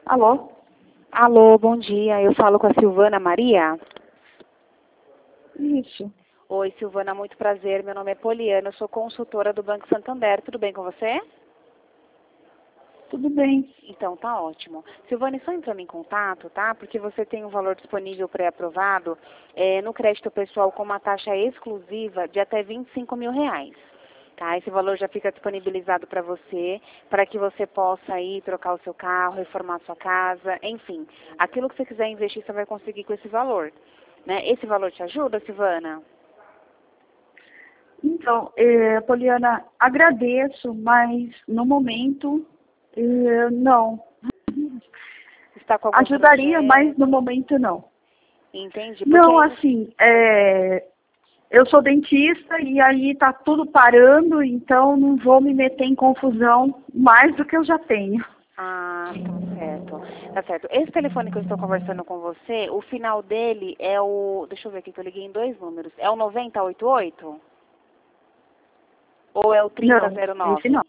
Alô? Alô, bom dia. Eu falo com a Silvana Maria. Isso. Oi, Silvana, muito prazer. Meu nome é Poliana, eu sou consultora do Banco Santander. Tudo bem com você? Tudo bem. Então, tá ótimo. Silvana, estou entrando em contato, tá? Porque você tem um valor disponível pré-aprovado no crédito pessoal com uma taxa exclusiva de até R$ 25.000. Tá? Esse valor já fica disponibilizado para que você possa ir trocar o seu carro, reformar a sua casa, enfim. Aquilo que você quiser investir, você vai conseguir com esse valor. Né? Esse valor te ajuda, Silvana? Então, Poliana, agradeço, mas no momento, não. Está com algum Ajudaria, projeto? mas no momento não. Entendi. Não, assim, eu sou dentista e aí tá tudo parando, então não vou me meter em confusão mais do que eu já tenho. Ah, tá certo. Tá certo. Esse telefone que eu estou conversando com você, o final dele é o... Deixa eu ver aqui que eu liguei em 2 números. É o 9088? Ou é o Não, 3009? esse não.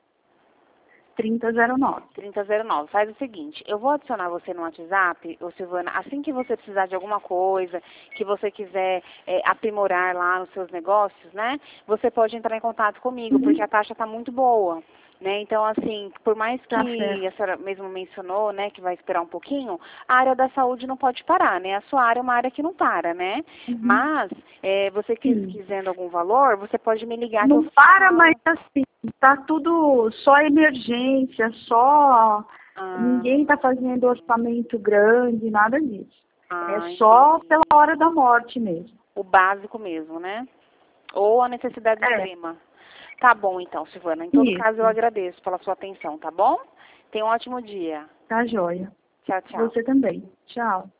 3009. 3009. Faz o seguinte, eu vou adicionar você no WhatsApp, ô Silvana, assim que você precisar de alguma coisa, que você quiser aprimorar lá nos seus negócios, né? Você pode entrar em contato comigo, porque a taxa está muito boa. Né? Então, assim, por mais Tá que certo. a senhora mesmo mencionou, né, que vai esperar um pouquinho, a área da saúde não pode parar, né? A sua área é uma área que não para, né? Uhum. Mas, você Sim. quisendo algum valor, você pode me ligar que eu Não para, falo. mas assim, tá tudo só emergência, só Ah, ninguém tá fazendo orçamento grande, nada disso. É só entendi. pela hora da morte mesmo. O básico mesmo, né? Ou a necessidade É, extrema. Tá bom, então, Silvana. Em todo caso, eu isso, agradeço pela sua atenção, tá bom? Tenha um ótimo dia. tá joia. Tchau, tchau. Você também. Tchau.